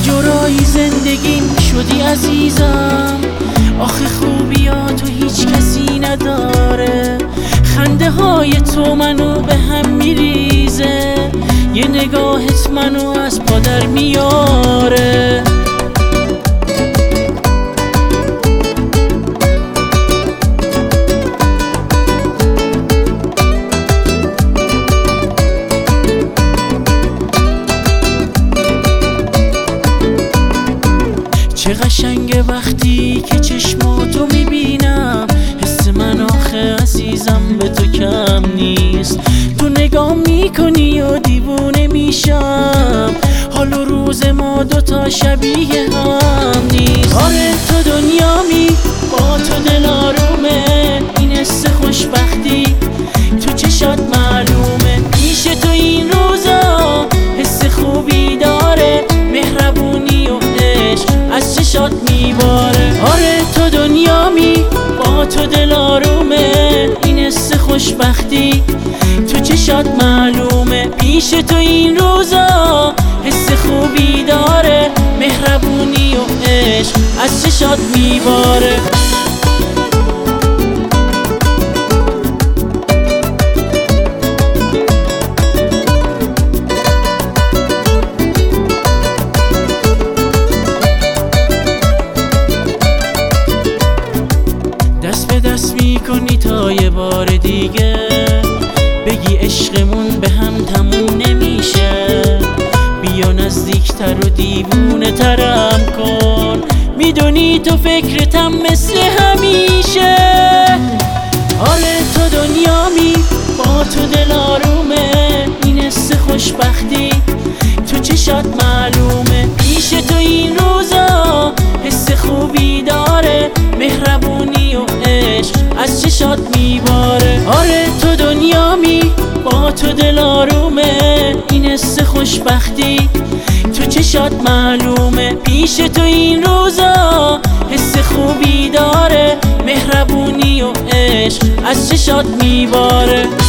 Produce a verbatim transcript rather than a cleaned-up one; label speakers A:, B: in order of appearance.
A: جورایی زندگیم شدی عزیزم، آخه خوبیاتو هیچ کسی نداره. خنده های تو منو به هم میریزه، یه نگاهت منو از پا در میاره. چه قشنگه وقتی که چشماتو میبینم، حس من آخه عزیزم به تو کم نیست. تو نگاه میکنی و دیوونه میشم، حال و روز ما دوتا شبیه هم نیست. آره تو دنیامی، با تو دل آرومه، این حس خوشبختی تو چشات معلومه. پیش تو این روزا حس خوبی داره، مهربونی و عشق از چشات میباره. آره تو دنیامی، با تو دل آرومه، این حس خوشبختی تو چشات معلومه. پیش تو این روزا حس خوبی داره، مهربونی و عشق از چشات میباره. دست به دست میکنی تا یه بار دیگه، بگی عشقمون به هم تموم نمیشه. بیا نزدیکتر و دیوونه ترم کن، میدونی تو فکرتم مثل همیشه. آره تو دنیامی، با تو دل آرومه، این حس خوشبختی تو چشات معلومه. پیش تو این روزا حس خوبی داره، مهربونی و عشق از چشات میباره. آره تو دنیامی، با تو دل آرومه، این حس خوشبختی تو چشات معلومه. پیش تو این روزا حس خوبی داره، مهربونی و عشق از چشات میباره.